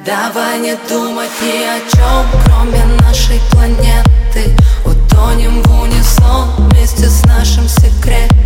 Давай не думать ни о чем, кроме нашей планеты. Утонем в унисон вместе с нашим секретом.